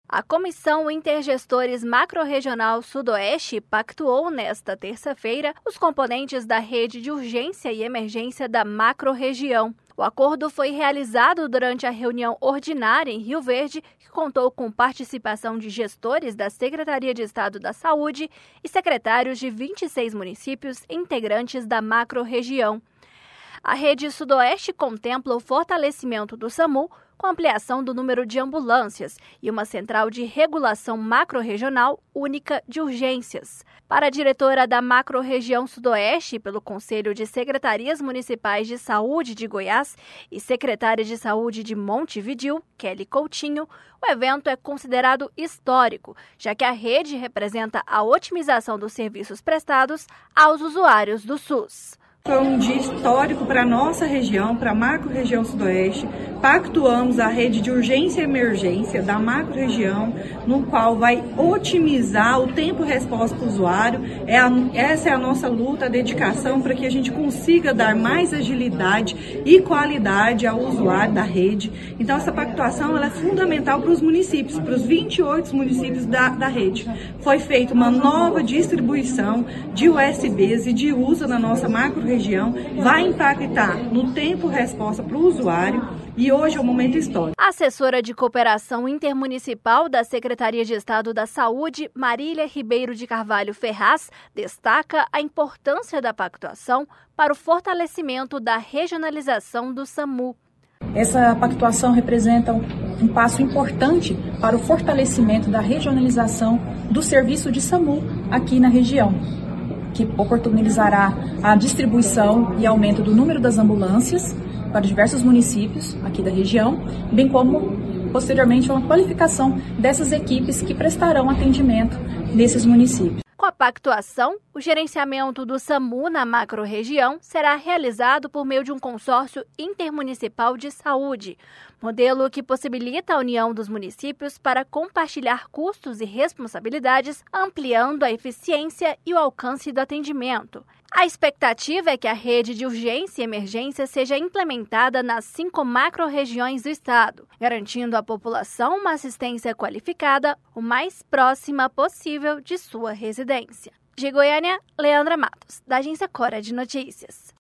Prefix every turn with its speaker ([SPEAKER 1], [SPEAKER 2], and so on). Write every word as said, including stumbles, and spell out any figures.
[SPEAKER 1] A Comissão Intergestores Macro-Regional Sudoeste pactuou nesta terça-feira os componentes da rede de urgência e emergência da macro-região. O acordo foi realizado durante a reunião ordinária em Rio Verde, que contou com participação de gestores da Secretaria de Estado da Saúde e secretários de vinte e seis municípios integrantes da macro-região. A rede Sudoeste contempla o fortalecimento do SAMU, com ampliação do número de ambulâncias e uma central de regulação macro-regional única de urgências. Para a diretora da Macro-Região Sudoeste, pelo Conselho de Secretarias Municipais de Saúde de Goiás e secretária de Saúde de Montevidéu, Kelly Coutinho, o evento é considerado histórico, já que a rede representa a otimização dos serviços prestados aos usuários do SUS.
[SPEAKER 2] Foi um dia histórico para a nossa região, para a macro-região sudoeste. Pactuamos a rede de urgência e emergência da macro-região, no qual vai otimizar o tempo-resposta para o usuário. É a, essa é a nossa luta, a dedicação para que a gente consiga dar mais agilidade e qualidade ao usuário da rede. Então, essa pactuação ela é fundamental para os municípios, para os vinte e oito municípios da, da rede. Foi feita uma nova distribuição de U S Bs e de uso na nossa macro-região. região, vai impactar no tempo-resposta para o usuário e hoje é um momento histórico.
[SPEAKER 1] A assessora de cooperação intermunicipal da Secretaria de Estado da Saúde, Marília Ribeiro de Carvalho Ferraz, destaca a importância da pactuação para o fortalecimento da regionalização do SAMU.
[SPEAKER 3] Essa pactuação representa um passo importante para o fortalecimento da regionalização do serviço de SAMU aqui na região, que oportunizará a distribuição e aumento do número das ambulâncias para diversos municípios aqui da região, bem como, posteriormente, uma qualificação dessas equipes que prestarão atendimento nesses municípios.
[SPEAKER 1] Com a pactuação, o gerenciamento do SAMU na macro-região será realizado por meio de um consórcio intermunicipal de saúde, modelo que possibilita a união dos municípios para compartilhar custos e responsabilidades, ampliando a eficiência e o alcance do atendimento. A expectativa é que a rede de urgência e emergência seja implementada nas cinco macro-regiões do estado, garantindo à população uma assistência qualificada o mais próxima possível de sua residência. De Goiânia, Leandra Matos, da Agência Cora de Notícias.